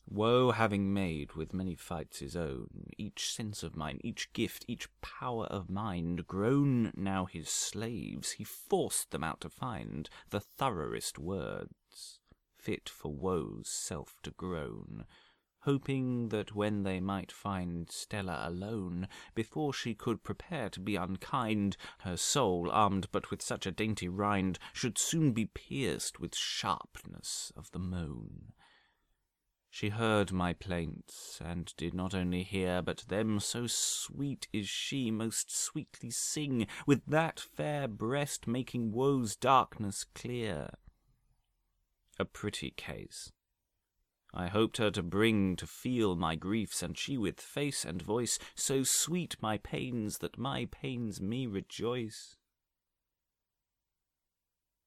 Woe having made with many fights his own, each sense of mine, each gift, each power of mind, grown now his slaves, he forced them out to find the thoroughest words, fit for woe's self to groan, hoping that when they might find Stella alone, before she could prepare to be unkind, her soul, armed but with such a dainty rind, should soon be pierced with sharpness of the moan. She heard my plaints, and did not only hear, but them so sweet is she most sweetly sing, with that fair breast making woe's darkness clear. A pretty case. I hoped her to bring to feel my griefs, and she with face and voice so sweet my pains that my pains me rejoice.